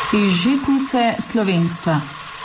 Iz žitnice slovenstva.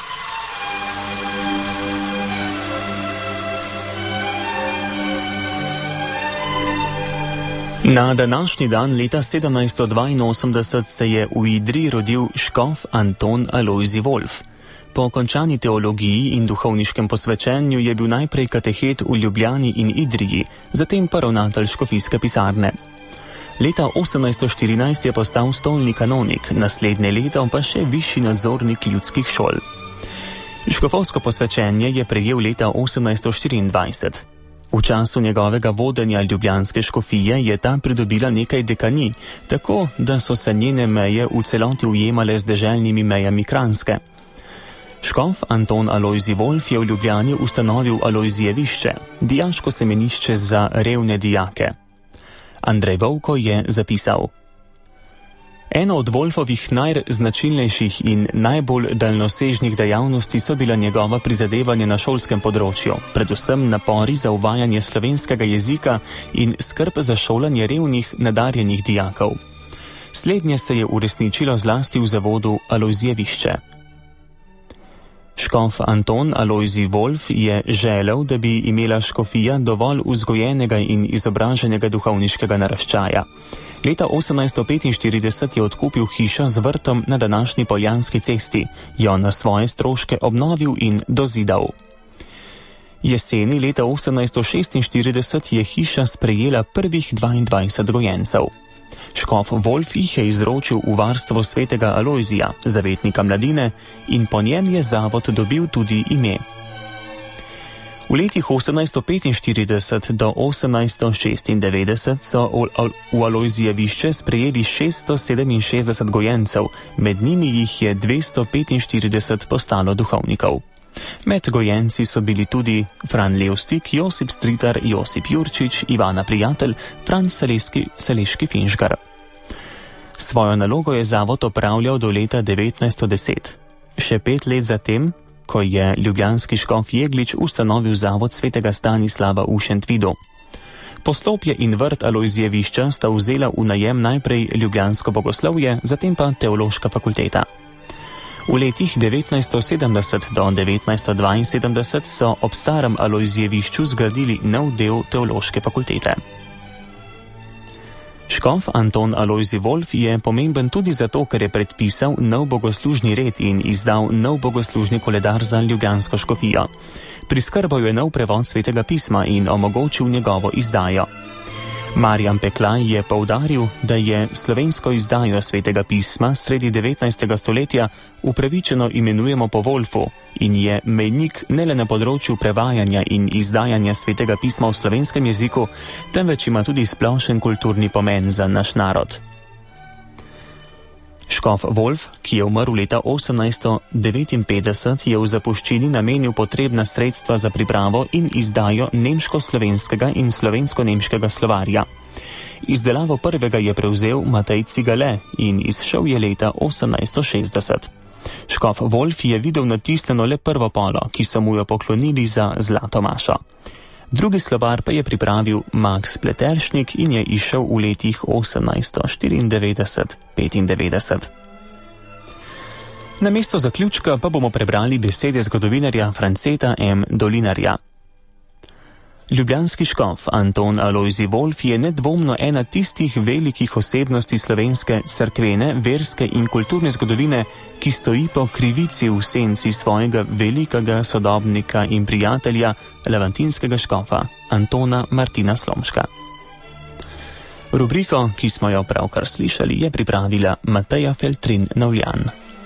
Na današnji dan leta 1782 se je v Idriji rodil škof Anton Alojzij Volf. Po končani teologiji in duhovniškem posvečenju je bil najprej katehet v Ljubljani in Idriji, zatem pa ravnatelj škofijske pisarne. Leta 1814 je postal stolni kanonik, naslednje leto pa še višji nadzornik ljudskih šol. Škofovsko posvečenje je prejel leta 1824. V času njegovega vodenja ljubljanske škofije je ta pridobila nekaj dekanij, tako da so se njene meje v celoti ujemale z deželnimi mejami Kranjske. Škof Anton Alojzij Volf je v Ljubljani ustanovil Alojzijevišče, dijaško semenišče za revne dijake. Andrej Vovko je zapisal: Eno od Volfovih najznačilnejših in najbolj daljnosežnih dejavnosti so bila njegova prizadevanja na šolskem področju, predvsem napori za uvajanje slovenskega jezika in skrb za šolanje revnih, nadarjenih dijakov. Slednje se je uresničilo zlasti v zavodu Alojzijevišče. Škof Anton Alojzij Volf je želel, da bi imela škofija dovolj vzgojenega in izobraženega duhovniškega naraščaja. Leta 1845 je odkupil hišo z vrtom na današnji Poljanski cesti, jo na svoje stroške obnovil in dozidal. Jeseni leta 1846 je hiša sprejela prvih 22 gojencev. Škof Volf jih je izročil v varstvo svetega Alojzija, zavetnika mladine, in po njem je zavod dobil tudi ime. V letih 1845 do 1896 so v Alojzijevišče sprejeli 667 gojencev, med njimi jih je 245 postalo duhovnikov. Med gojenci so bili tudi Fran Levstik, Josip Stritar, Josip Jurčič, Ivana Prijatelj, Franc Saleški Finžgar. Svojo nalogo je zavod opravljal do leta 1910. Še 5 let zatem, ko je ljubljanski škof Jeglič ustanovil zavod svetega Stanislava v Šentvidu. Poslopje in vrt Alojzijevišča sta vzela v najem najprej ljubljansko bogoslovje, zatem pa teološka fakulteta. V letih 1970 do 1972 so ob starem Alojzijevišču zgradili nov del teološke fakultete. Škof Anton Alojzij Volf je pomemben tudi zato, ker je predpisal nov bogoslužni red in izdal nov bogoslužni koledar za ljubljansko škofijo. Priskrbal je nov prevod svetega pisma in omogočil njegovo izdajo. Marjan Peklaj je poudaril, da je slovensko izdajo svetega pisma sredi 19. stoletja upravičeno imenujemo po Volfu in je mejnik ne le na področju prevajanja in izdajanja svetega pisma v slovenskem jeziku, temveč ima tudi splošen kulturni pomen za naš narod. Škof Volf, ki je umrl leta 1859, je v zapuščini namenil potrebna sredstva za pripravo in izdajo nemško-slovenskega in slovensko-nemškega slovarja. Izdelavo prvega je prevzel Matej Cigale in izšel je leta 1860. Škof Volf je videl natisnjeno le prvo polo, ki so mu jo poklonili za zlato mašo. Drugi slovar pa je pripravil Max Pleteršnik in je izšel v letih 1894-95. Na mesto zaključka pa bomo prebrali besede zgodovinarja Franceta M. Dolinarja. Ljubljanski škof Anton Alojzij Volf je nedvomno ena tistih velikih osebnosti slovenske cerkvene, verske in kulturne zgodovine, ki stoji po krivici v senci svojega velikega sodobnika in prijatelja, levantinskega škofa Antona Martina Slomška. Rubriko, ki smo jo pravkar slišali, je pripravila Mateja Feltrin Navljan.